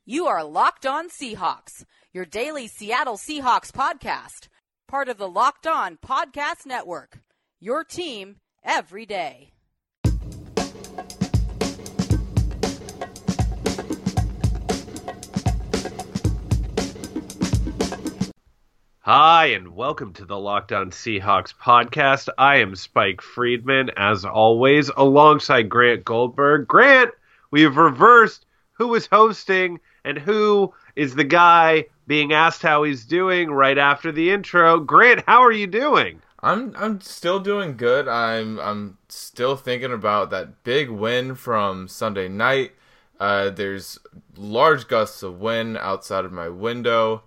You are Locked On Seahawks, your daily Seattle Seahawks podcast, part of the Locked On Podcast Network, your team every day. Hi, and welcome to the Locked On Seahawks podcast. I am Spike Friedman, as always, alongside Grant Goldberg. Grant, we have reversed who is hosting and who is the guy being asked how he's doing right after the intro. Grant, how are you doing? I'm still doing good. I'm still thinking about that big win from Sunday night. There's large gusts of wind outside of my window.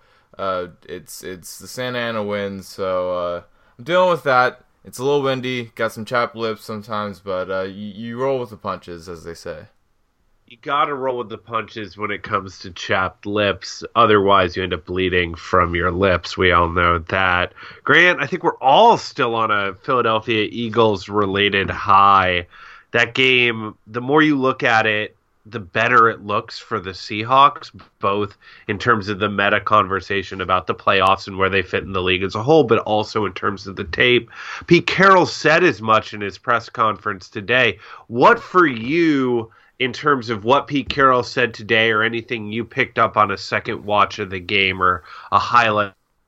It's the Santa Ana wind, so I'm dealing with that. It's a little windy, got some chapped lips sometimes, but you roll with the punches, as they say. You gotta roll with the punches when it comes to chapped lips. Otherwise, you end up bleeding from your lips. We all know that. Grant, I think we're all still on a Philadelphia Eagles-related high. That game, the more you look at it, the better it looks for the Seahawks, both in terms of the meta conversation about the playoffs and where they fit in the league as a whole, but also in terms of the tape. Pete Carroll said as much in his press conference today. What for you, in terms of what Pete Carroll said today, or anything you picked up on a second watch of the game or a highlight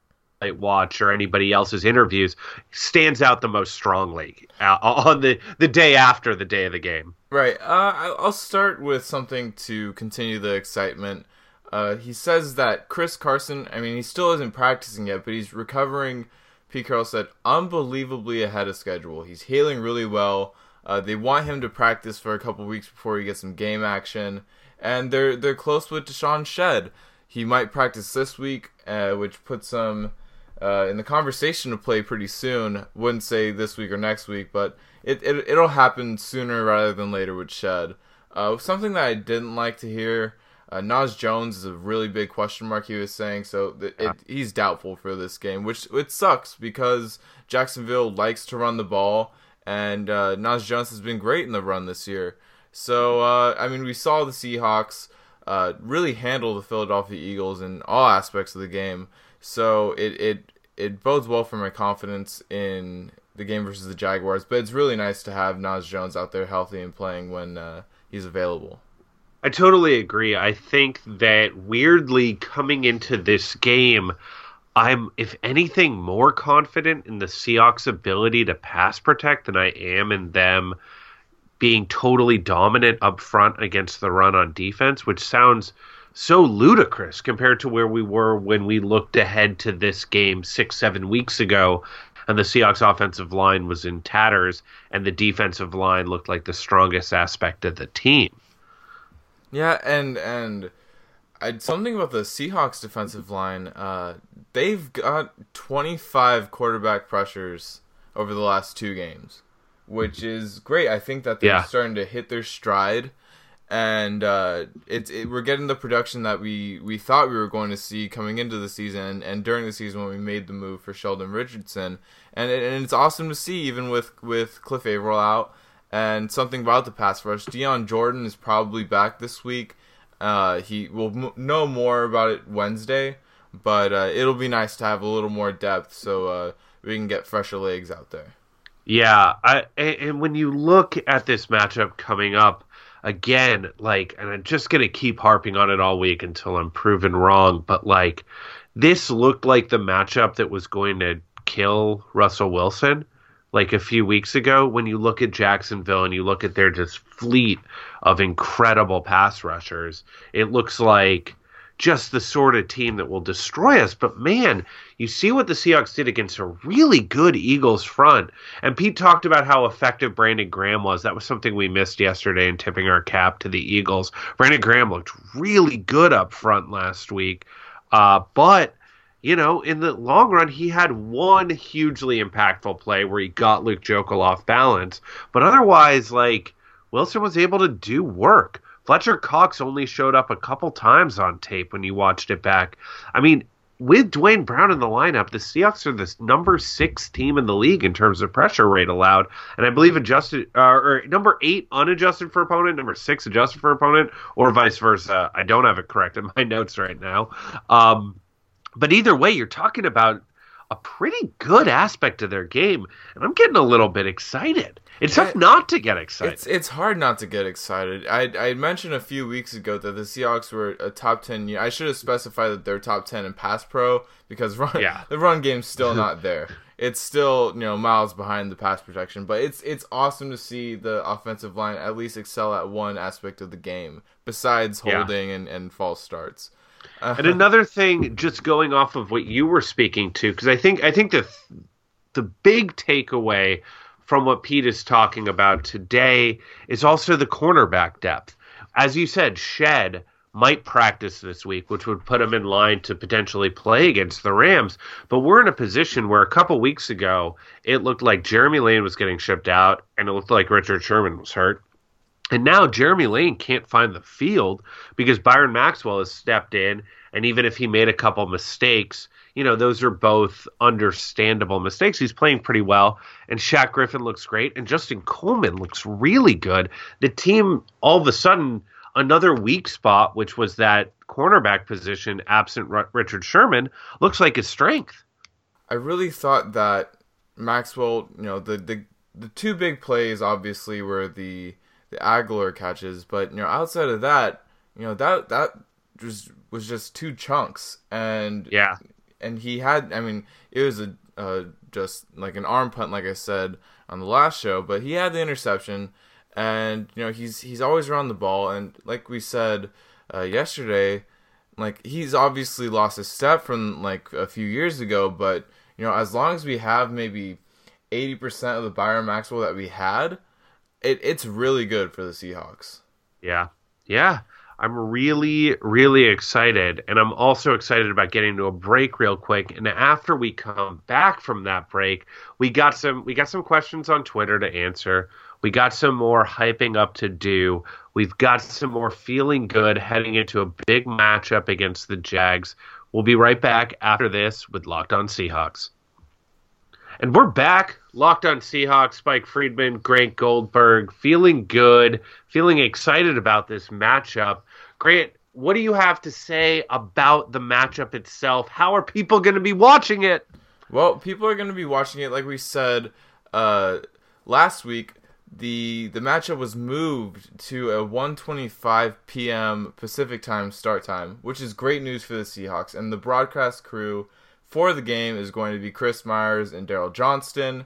watch or anybody else's interviews, stands out the most strongly on the day after the day of the game? Right. I'll start with something to continue the excitement. He says that Chris Carson, he still isn't practicing yet, but he's recovering, Pete Carroll said, unbelievably ahead of schedule. He's healing really well. They want him to practice for a couple weeks before he gets some game action, and they're close with Deshaun Shedd. He might practice this week, which puts him in the conversation to play pretty soon. Wouldn't say this week or next week, but it'll happen sooner rather than later with Shedd. Something that I didn't like to hear, Naz Jones is a really big question mark, he was saying, so he's doubtful for this game, which it sucks because Jacksonville likes to run the ball. And Naz Jones has been great in the run this year. So, we saw the Seahawks really handle the Philadelphia Eagles in all aspects of the game. So it bodes well for my confidence in the game versus the Jaguars. But it's really nice to have Naz Jones out there healthy and playing when he's available. I totally agree. I think that weirdly coming into this game, I'm, if anything, more confident in the Seahawks' ability to pass protect than I am in them being totally dominant up front against the run on defense, which sounds so ludicrous compared to where we were when we looked ahead to this game 6-7 weeks ago, and the Seahawks' offensive line was in tatters, and the defensive line looked like the strongest aspect of the team. Yeah, and something about the Seahawks defensive line, they've got 25 quarterback pressures over the last 2 games, which is great. I think that they're starting to hit their stride, and we're getting the production that we thought we were going to see coming into the season and during the season when we made the move for Sheldon Richardson. And it's awesome to see, even with Cliff Averill out, and something about the pass rush. Dion Jordan is probably back this week. He will know more about it Wednesday, but it'll be nice to have a little more depth so we can get fresher legs out there. Yeah, and when you look at this matchup coming up, again, and I'm just going to keep harping on it all week until I'm proven wrong, but this looked like the matchup that was going to kill Russell Wilson. A few weeks ago, when you look at Jacksonville and you look at their just fleet of incredible pass rushers, it looks like just the sort of team that will destroy us. But man, you see what the Seahawks did against a really good Eagles front. And Pete talked about how effective Brandon Graham was. That was something we missed yesterday in tipping our cap to the Eagles. Brandon Graham looked really good up front last week. But in the long run, he had one hugely impactful play where he got Luke Jokel off balance. But otherwise, Wilson was able to do work. Fletcher Cox only showed up a couple times on tape when you watched it back. with Dwayne Brown in the lineup, the Seahawks are the number 6 team in the league in terms of pressure rate allowed, and I believe adjusted or number 8 unadjusted for opponent, number 6 adjusted for opponent, or vice versa. I don't have it correct in my notes right now. But either way, you're talking about a pretty good aspect of their game, and I'm getting a little bit excited. It's tough not to get excited. It's hard not to get excited. I mentioned a few weeks ago that the Seahawks were a top 10. I should have specified that they're top 10 in pass pro because the run game's still not there. It's still miles behind the pass protection, but it's awesome to see the offensive line at least excel at one aspect of the game besides holding and false starts. And another thing, just going off of what you were speaking to, because I think the big takeaway from what Pete is talking about today is also the cornerback depth. As you said, Shed might practice this week, which would put him in line to potentially play against the Rams. But we're in a position where a couple weeks ago, it looked like Jeremy Lane was getting shipped out, and it looked like Richard Sherman was hurt. And now Jeremy Lane can't find the field because Byron Maxwell has stepped in, and even if he made a couple mistakes, those are both understandable mistakes. He's playing pretty well, and Shaq Griffin looks great, and Justin Coleman looks really good. The team, all of a sudden, another weak spot, which was that cornerback position, absent Richard Sherman, looks like his strength. I really thought that Maxwell, the two big plays obviously were the Aguilar catches, but outside of that, that was just two chunks, and he had, it was just like an arm punt, like I said on the last show, but he had the interception, and he's always around the ball, and like we said yesterday, like he's obviously lost a step from like a few years ago, but as long as we have maybe 80% of the Byron Maxwell that we had, it's really good for the Seahawks. Yeah. I'm really, really excited, and I'm also excited about getting to a break real quick. And after we come back from that break, we got some questions on Twitter to answer. We got some more hyping up to do. We've got some more feeling good heading into a big matchup against the Jags. We'll be right back after this with Locked On Seahawks. And we're back, Locked On Seahawks, Spike Friedman, Grant Goldberg, feeling good, feeling excited about this matchup. Grant, what do you have to say about the matchup itself? How are people going to be watching it? Well, people are going to be watching it, like we said last week. The matchup was moved to a 1:25 p.m. Pacific time start time, which is great news for the Seahawks. And the broadcast crew for the game is going to be Chris Myers and Daryl Johnston.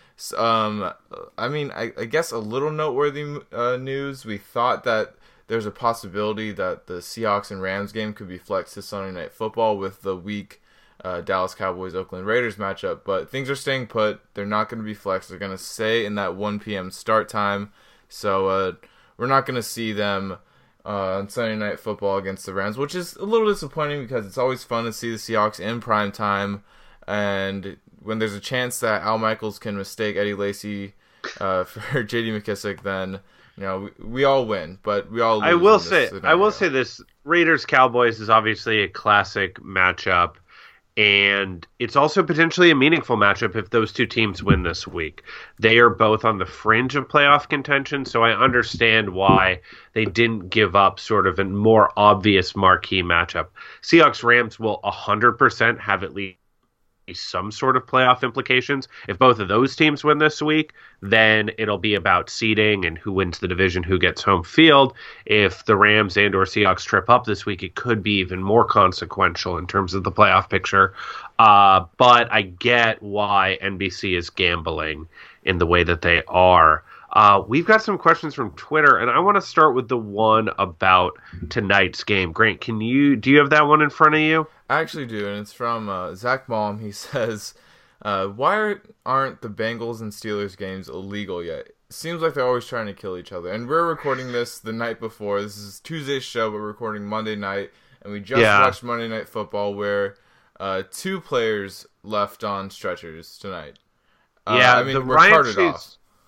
I guess a little noteworthy news. We thought that there's a possibility that the Seahawks and Rams game could be flexed to Sunday Night Football with the week Dallas Cowboys-Oakland Raiders matchup, but things are staying put. They're not going to be flexed. They're going to stay in that 1 p.m. start time. So we're not going to see them on Sunday Night Football against the Rams, which is a little disappointing because it's always fun to see the Seahawks in prime time. And when there's a chance that Al Michaels can mistake Eddie Lacy for J.D. McKissick, then we all win, but we all lose. I will say this: Raiders Cowboys is obviously a classic matchup, and it's also potentially a meaningful matchup if those two teams win this week. They are both on the fringe of playoff contention, so I understand why they didn't give up sort of a more obvious marquee matchup. Seahawks Rams will 100% have at least some sort of playoff implications. If both of those teams win this week, then it'll be about seeding and who wins the division, who gets home field. If the Rams and or Seahawks trip up this week, it could be even more consequential in terms of the playoff picture. But I get why NBC is gambling in the way that they are. We've got some questions from Twitter, and I want to start with the one about tonight's game. Grant, do you have that one in front of you? I actually do, and it's from Zach Baum. He says, why aren't the Bengals and Steelers games illegal yet? Seems like they're always trying to kill each other. And we're recording this the night before. This is Tuesday's show, but we're recording Monday night. And we just watched Monday Night Football where 2 players left on stretchers tonight. The Ryan Chase...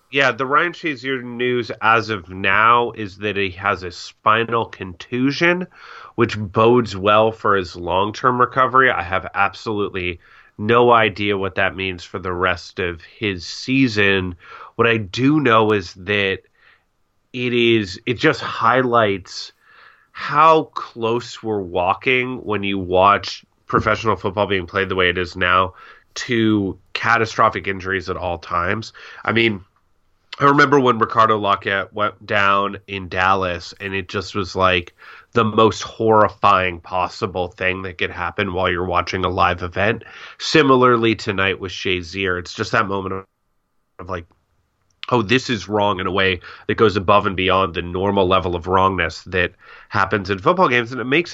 Yeah, the Ryan Shazier news as of now is that he has a spinal contusion, which bodes well for his long-term recovery. I have absolutely no idea what that means for the rest of his season. What I do know is that it just highlights how close we're walking when you watch professional football being played the way it is now to catastrophic injuries at all times. I mean, I remember when Ricardo Lockett went down in Dallas, and it just was like the most horrifying possible thing that could happen while you're watching a live event. Similarly, tonight with Shazier, it's just that moment of like, oh, this is wrong in a way that goes above and beyond the normal level of wrongness that happens in football games, and it makes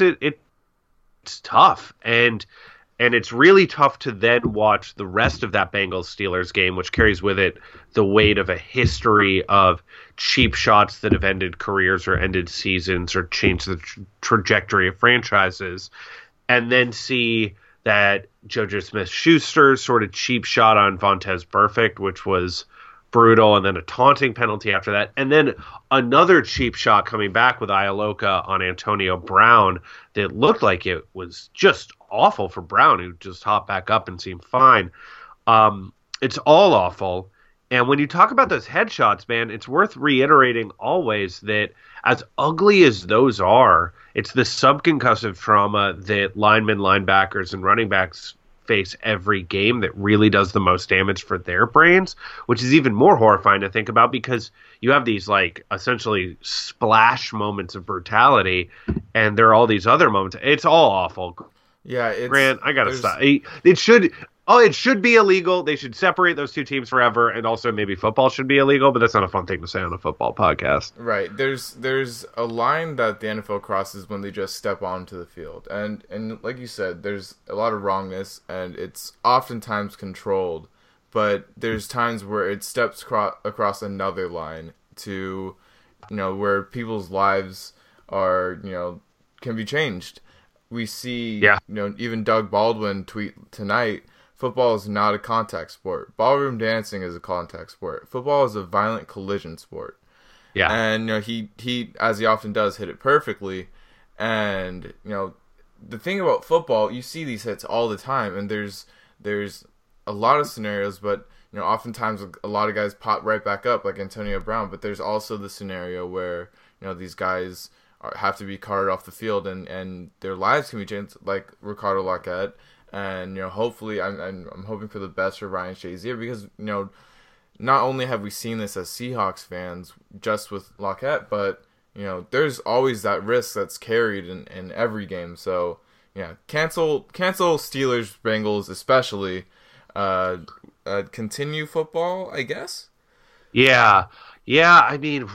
it's tough. And it's really tough to then watch the rest of that Bengals-Steelers game, which carries with it the weight of a history of cheap shots that have ended careers or ended seasons or changed the trajectory of franchises, and then see that JoJo Smith-Schuster's sort of cheap shot on Vontaze Burfict, which was brutal, and then a taunting penalty after that, and then another cheap shot coming back with Ialoka on Antonio Brown that looked like it was just awful for Brown, who just hopped back up and seemed fine. It's all awful. And when you talk about those headshots, man, it's worth reiterating always that as ugly as those are, it's the subconcussive trauma that linemen, linebackers, and running backs face every game that really does the most damage for their brains, which is even more horrifying to think about because you have these like essentially splash moments of brutality, and there are all these other moments. It's all awful. Yeah, Grant, I gotta stop. It should be illegal. They should separate those two teams forever, and also maybe football should be illegal. But that's not a fun thing to say on a football podcast. Right. There's a line that the NFL crosses when they just step onto the field, and like you said, there's a lot of wrongness, and it's oftentimes controlled. But there's times where it steps across another line to, where people's lives are, can be changed. We see, even Doug Baldwin tweet tonight, football is not a contact sport. Ballroom dancing is a contact sport. Football is a violent collision sport. Yeah. And, he, as he often does, hit it perfectly. And, the thing about football, you see these hits all the time, and there's a lot of scenarios, but, oftentimes a lot of guys pop right back up, like Antonio Brown, but there's also the scenario where, these guys have to be carted off the field, and their lives can be changed, like Ricardo Lockett. And hopefully, I'm hoping for the best for Ryan Shazier because not only have we seen this as Seahawks fans just with Lockett, but there's always that risk that's carried in every game. So cancel Steelers Bengals especially. Continue football, I guess. Yeah. I mean,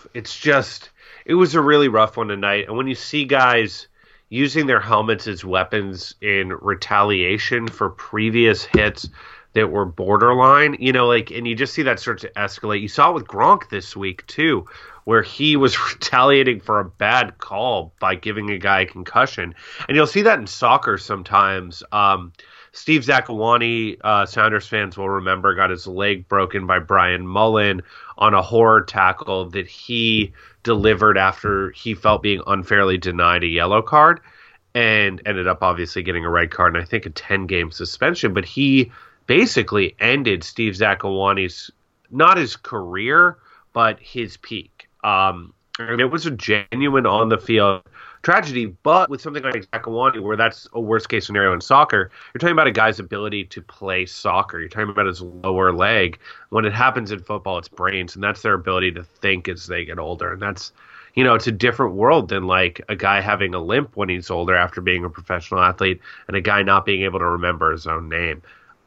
it was a really rough one tonight. And when you see guys using their helmets as weapons in retaliation for previous hits that were borderline, and you just see that start to escalate. You saw it with Gronk this week, too, where he was retaliating for a bad call by giving a guy a concussion. And you'll see that in soccer sometimes. Steve Zakuani, Sounders fans will remember, got his leg broken by Brian Mullen on a horror tackle that he delivered after he felt being unfairly denied a yellow card and ended up obviously getting a red card and I think a 10-game suspension. But he basically ended Steve Zakuani's, not his career, but his peak. And it was a genuine on-the-field tragedy, but with something like Zakuani, where that's a worst-case scenario in soccer, you're talking about a guy's ability to play soccer. You're talking about his lower leg. When it happens in football, it's brains, and that's their ability to think as they get older. And that's, it's a different world than, like, a guy having a limp when he's older after being a professional athlete and a guy not being able to remember his own name.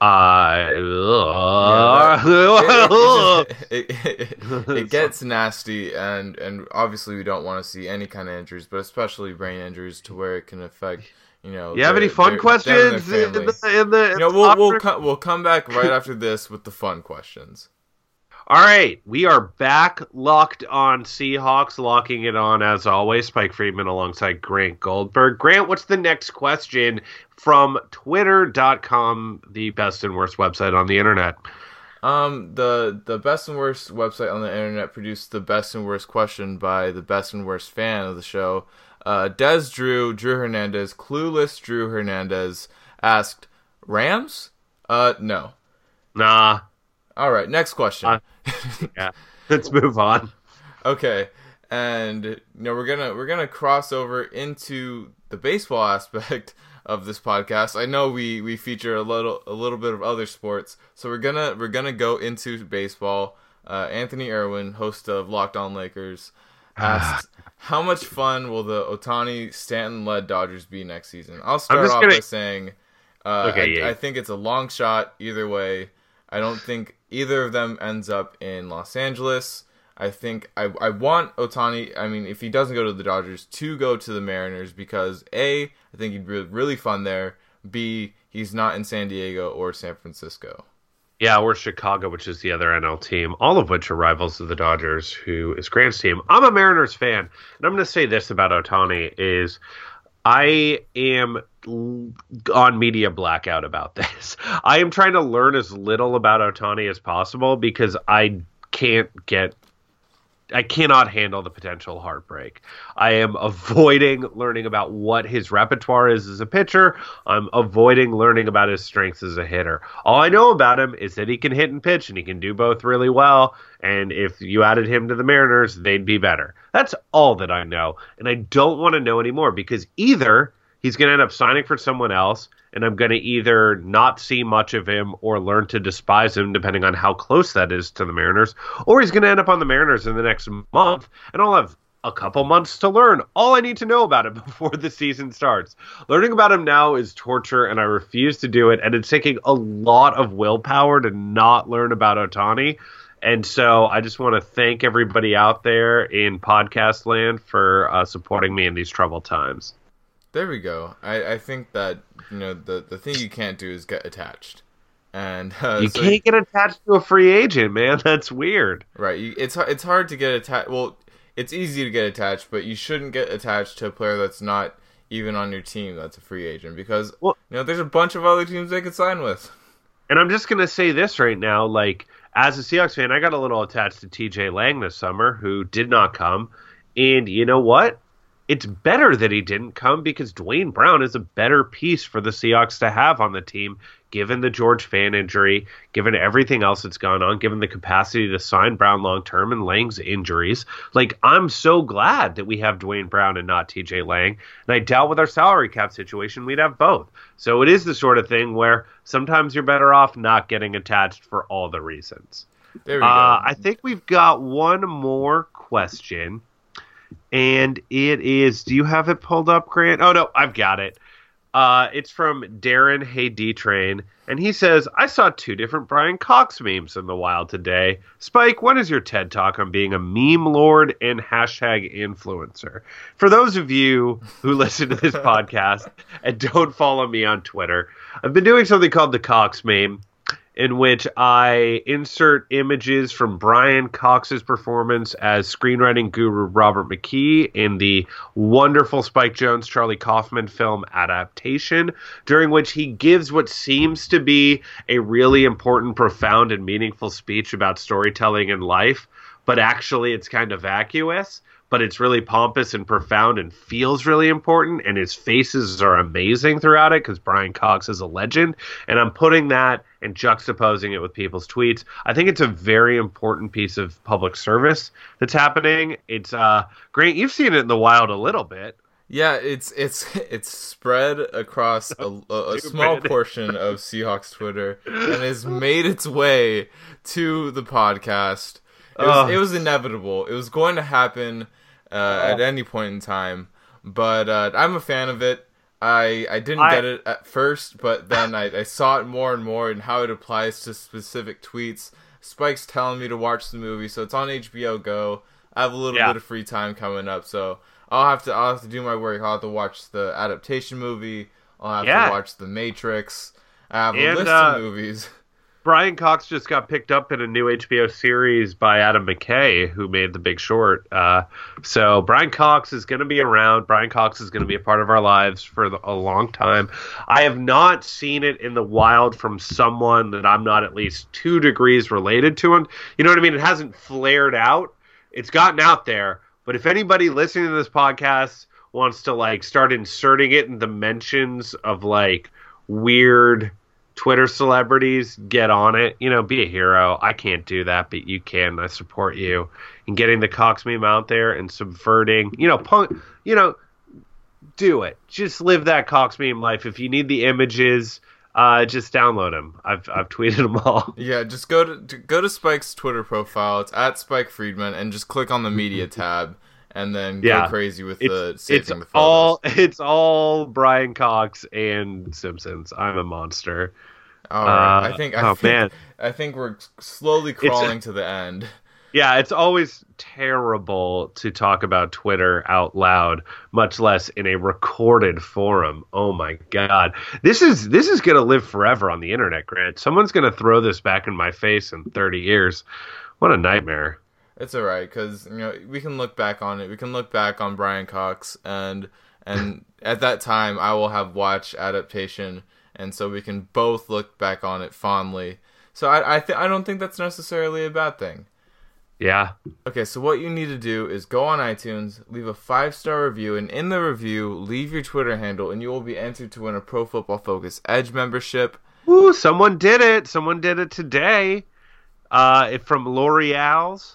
It gets nasty, and obviously we don't want to see any kind of injuries, but especially brain injuries to where it can affect. You have any fun questions? We'll come back right after this with the fun questions. All right, we are back, locked on Seahawks, locking it on as always. Spike Friedman alongside Grant Goldberg. Grant, what's the next question from Twitter.com, the best and worst website on the internet? The best and worst website on the internet produced the best and worst question by the best and worst fan of the show. Drew Hernandez, clueless Drew Hernandez asked, Rams? No. Nah. All right, next question. Yeah, let's move on. Okay, and we're gonna cross over into the baseball aspect of this podcast. I know we feature a little bit of other sports, so we're gonna go into baseball. Anthony Irwin, host of Locked On Lakers, asked, "How much fun will the Ohtani Stanton-led Dodgers be next season?" I'll start off by saying, I think it's a long shot either way. I don't think either of them ends up in Los Angeles. I think I want Ohtani, I mean, if he doesn't go to the Dodgers, to go to the Mariners because A, I think he'd be really fun there. B, he's not in San Diego or San Francisco. Yeah, or Chicago, which is the other NL team, all of which are rivals of the Dodgers, who is Grant's team. I'm a Mariners fan, and I'm going to say this about Ohtani is I am on media blackout about this. I am trying to learn as little about Ohtani as possible because I cannot handle the potential heartbreak. I am avoiding learning about what his repertoire is as a pitcher. I'm avoiding learning about his strengths as a hitter. All I know about him is that he can hit and pitch, and he can do both really well. And if you added him to the Mariners, they'd be better. That's all that I know. And I don't want to know anymore because either he's going to end up signing for someone else, and I'm going to either not see much of him or learn to despise him, depending on how close that is to the Mariners, or he's going to end up on the Mariners in the next month, and I'll have a couple months to learn all I need to know about him before the season starts. Learning about him now is torture, and I refuse to do it, and it's taking a lot of willpower to not learn about Ohtani. And so I just want to thank everybody out there in podcast land for supporting me in these troubled times. There we go. I think that the thing you can't do is get attached, and you can't get attached to a free agent, man. That's weird. Right? It's hard to get attached. Well, it's easy to get attached, but you shouldn't get attached to a player that's not even on your team. That's a free agent because there's a bunch of other teams they could sign with. And I'm just gonna say this right now, like as a Seahawks fan, I got a little attached to TJ Lang this summer, who did not come, and you know what? It's better that he didn't come because Dwayne Brown is a better piece for the Seahawks to have on the team, given the George Fan injury, given everything else that's gone on, given the capacity to sign Brown long-term and Lang's injuries. Like, I'm so glad that we have Dwayne Brown and not TJ Lang. And I doubt with our salary cap situation, we'd have both. So it is the sort of thing where sometimes you're better off not getting attached for all the reasons. There we go. I think we've got one more question. And it is, do you have it pulled up, Grant? Oh, no, I've got it. It's from Darren Hey D-Train, and he says, I saw 2 different Brian Cox memes in the wild today. Spike, when is your TED Talk on being a meme lord and hashtag influencer? For those of you who listen to this podcast and don't follow me on Twitter, I've been doing something called the Cox meme, in which I insert images from Brian Cox's performance as screenwriting guru Robert McKee in the wonderful Spike Jonze, Charlie Kaufman film adaptation, during which he gives what seems to be a really important, profound, and meaningful speech about storytelling in life, but actually it's kind of vacuous. But it's really pompous and profound and feels really important, and his faces are amazing throughout it because Brian Cox is a legend, and I'm putting that and juxtaposing it with people's tweets. I think it's a very important piece of public service that's happening. It's Grant, you've seen it in the wild a little bit. Yeah, it's spread across a small portion of Seahawks Twitter and has made its way to the podcast. It was inevitable. It was going to happen at any point in time, but I'm a fan of it. I didn't get it at first, but then I saw it more and more and how it applies to specific tweets. Spike's telling me to watch the movie, so it's on HBO Go. I have a little bit of free time coming up, so I'll have to do my work. I'll have to watch the adaptation movie. I'll have to watch The Matrix. I have a list of movies. Brian Cox just got picked up in a new HBO series by Adam McKay, who made The Big Short. So Brian Cox is going to be around. Brian Cox is going to be a part of our lives for a long time. I have not seen it in the wild from someone that I'm not at least 2 degrees related to him. You know what I mean? It hasn't flared out. It's gotten out there. But if anybody listening to this podcast wants to like start inserting it in the mentions of like weird Twitter celebrities, get on it. You know, be a hero. I can't do that, but you can. I support you in getting the Cox meme out there and subverting. You know, do it. Just live that Cox meme life. If you need the images, just download them. I've tweeted them all. Yeah, just go to Spike's Twitter profile. It's at Spike Friedman, and just click on the media tab. And then go crazy with saving the photos. It's all Brian Cox and Simpsons. I'm a monster. All right. I think we're slowly crawling to the end. Yeah, it's always terrible to talk about Twitter out loud, much less in a recorded forum. Oh my God, this is going to live forever on the internet, Grant. Someone's going to throw this back in my face in 30 years. What a nightmare. It's all right, because we can look back on it. We can look back on Brian Cox, and at that time, I will have watched Adaptation, and so we can both look back on it fondly. So I don't think that's necessarily a bad thing. Yeah. Okay, so what you need to do is go on iTunes, leave a 5-star review, and in the review, leave your Twitter handle, and you will be entered to win a Pro Football Focus Edge membership. Ooh, someone did it. Someone did it today. From L'Oreal's.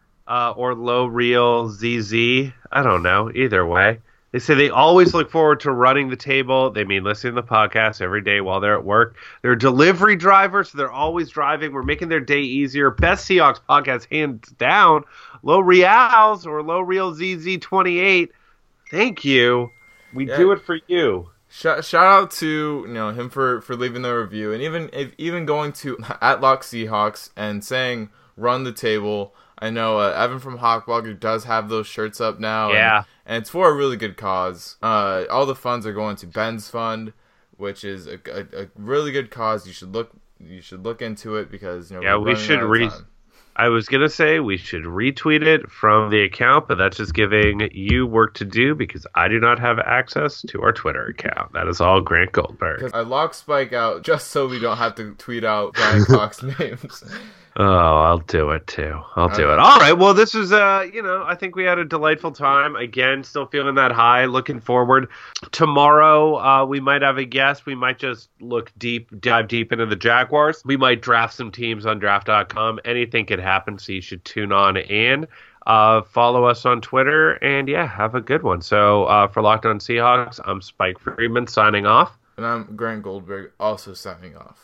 Or L'Oreal ZZ. I don't know. Either way. They say they always look forward to running the table. They mean listening to the podcast every day while they're at work. They're delivery drivers, so they're always driving. We're making their day easier. Best Seahawks podcast, hands down. L'Oreal's or L'Oreal ZZ28. Thank you. We do it for you. Shout out to him for leaving the review, and even going to @LockSeahawks and saying run the table. I know Evan from Hawkblogger does have those shirts up now. Yeah. And it's for a really good cause. All the funds are going to Ben's Fund, which is a really good cause. You should look into it because we should I was gonna say we should retweet it from the account, but that's just giving you work to do because I do not have access to our Twitter account. That is all Grant Goldberg. I locked Spike out just so we don't have to tweet out Brian Cox names. Oh, I'll do it too. I'll do it. All right. Well, this is, I think we had a delightful time. Again, still feeling that high. Looking forward. Tomorrow, we might have a guest. We might just dive deep into the Jaguars. We might draft some teams on draft.com. Anything could happen, so you should tune on in. Follow us on Twitter, and have a good one. So, for Locked On Seahawks, I'm Spike Friedman signing off. And I'm Grant Goldberg, also signing off.